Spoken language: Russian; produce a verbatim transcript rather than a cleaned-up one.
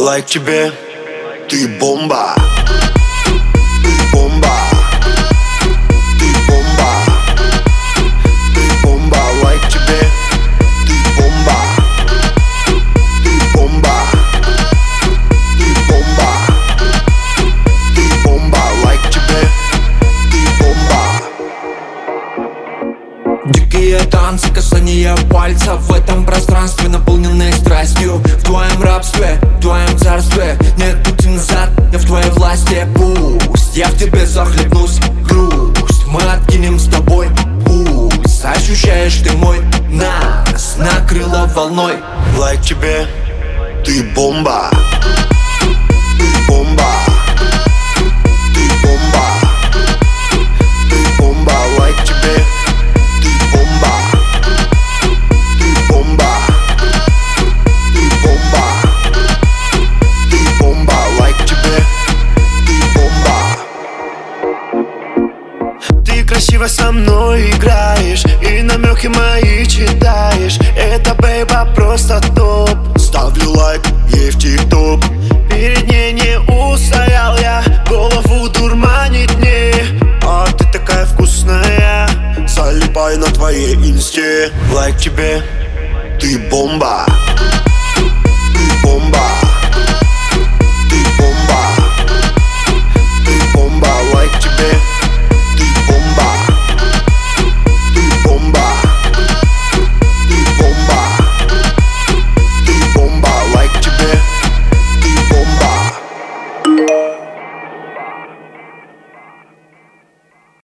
Лайк тебе, ты бомба. Ты бомба. Ты бомба. Ты бомба. Лайк тебе, ты бомба. Ты бомба. Ты бомба. Ты бомба. Лайк тебе, ты бомба. Дикие танцы, касания пальцев в этом пространстве, наполненные страстью. В твоем рабстве, в твоем царстве нет пути назад, я в твоей власти. Пусть я в тебе захлебнусь, грусть мы откинем с тобой пульс. Ощущаешь ты мой, нас накрыло волной. Лайк тебе, ты бомба. Ты бомба. Ты бомба. Ты бомба. Лайк тебе, ты бомба. Ты бомба. Ты бомба. Ты бомба. Лайк тебе, ты бомба. Ты красиво со мной играешь и намеки мои читаешь. Это бейба просто топ. Ставлю лайк ей в тик-топ. Перед ней не устоял я, голову дурманить не. А ты такая вкусная, залипай на твоей инсте. Лайк тебе, ты бомба.